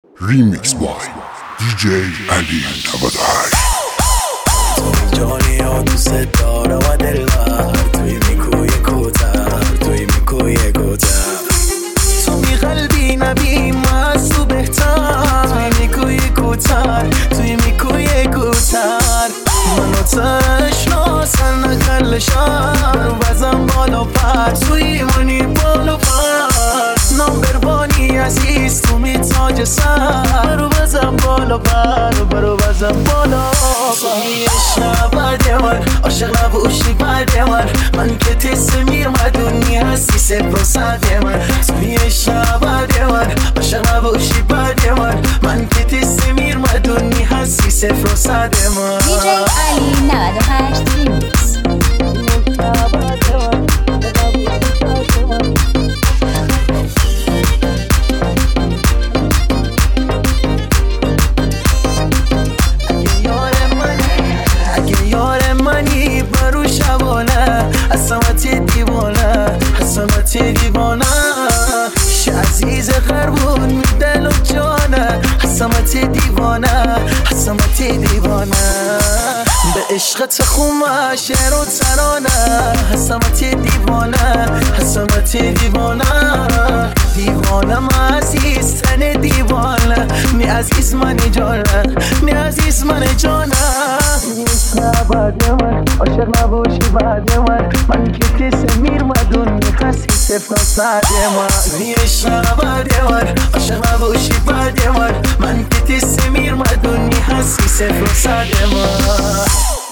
Remix by DJ علی 98. جانی ها دوست دارم و دلبر، توی میکوی کوتر، توی میکوی کوتر، تو می قلبی نبی مستو بهتر، توی میکوی کوتر، توی میکوی کوتر، منو تشناسن نکل شهر وزن بالا پر، توی منی بالا پر، نامبربانی عزیز تو می تاج سر، برو بزن بالا پر، برو بزن بالا پر. بعد من عاشق نباشی بعد من که تست میرمدونی هستی صفر و صد من، توی شب بعد من عاشق نباشی بعد من که تست میرمدونی هستی صفر و صد من. DJ علی 98 ریمیکس. دیوانه عزیز قربون می دل و جانه، حسامت دیوانه، حسامت دیوانه، به عشقت خومه شعر و ترانه، حسامت دیوانه، حسامت دیوانه، دیوانه من عزیز تن دیوانه، می عزیز من جانه، می عزیز من جانه. بعد من عاشق نباشی بعد من که کس میرمدون میخواستی صفر و صد من، توی عشق بعد من عاشق نباشی بعد من که کس میرمدون میخواستی صفر و صد من.